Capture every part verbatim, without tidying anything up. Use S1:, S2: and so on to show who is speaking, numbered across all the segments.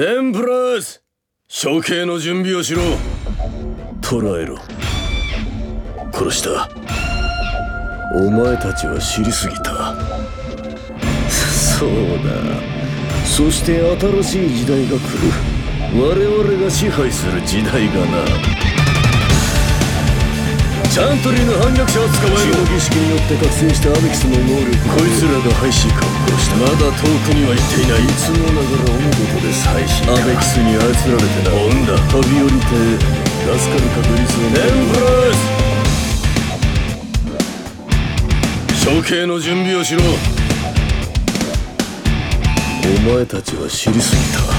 S1: テンプラーズ、処刑の準備をしろ。捕らえろ。殺した。お前たちは知りすぎた。そうだ。そして新しい時代が来る。我々が支配する時代がな。チャントリーの反逆者を捕まえろ。この儀式によって覚醒したアベキスの能力。こいつらがハイシーカーを殺した。まだ遠くには行っていない。いつもながらお見事ですハイシーカー。アベキスに操られてな。オンだ。飛び降りて助かる確率を。テンプラーズ、処刑の準備をしろ。お前たちは知りすぎた。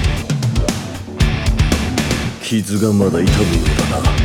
S1: 傷がまだ痛むようだな。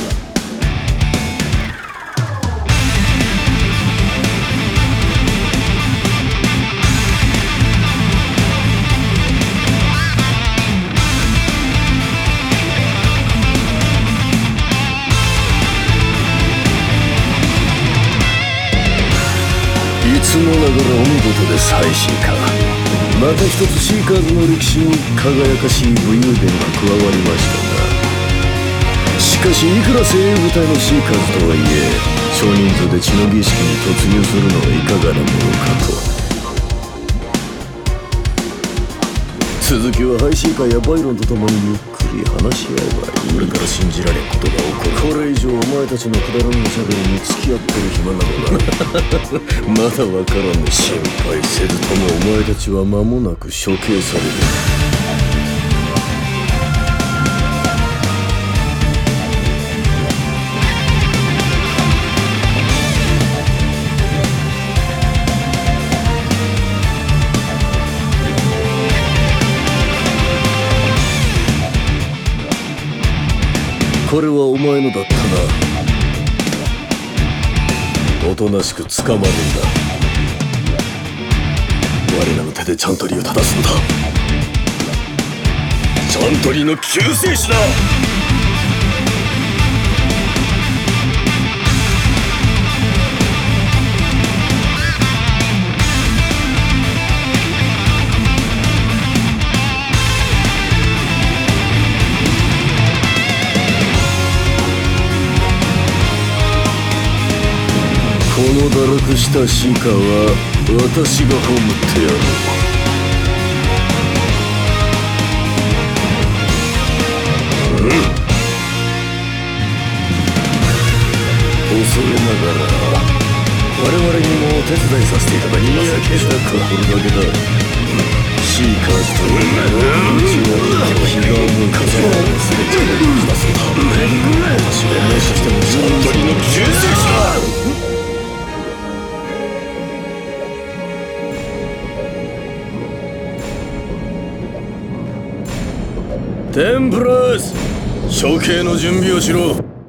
S1: いつもながらお見事ですハイシーカー。また一つシーカーズの歴史に輝かしい武勇伝が加わりましたが、しかしいくら精鋭部隊のシーカーズとはいえ、少人数で血の儀式に突入するのはいかがなものかと。続きはハイシーカーやバイロンと共にゆっくり話し合えばいい。これから信じられんことが起こる。これ以上お前たちのくだらんおしゃべりに付き合ってる暇などなまだわからんね。心配せずともお前たちは間もなく処刑される。これはお前のだったな。おとなしく捕まるんだ。我らの手でチャントリーを正すんだ。チャントリーの救世主だ。この堕落したシーカーは私が葬ってやる。うん、恐れながら我々にもお手伝いさせていただきます。にやけたかこれだけだ。シーカーズというのはうちの気が重い風を忘れちゃうだそうだ。私はもしかしてもチャントリーの救世主だ。テンプラーズ、処刑の準備をしろ。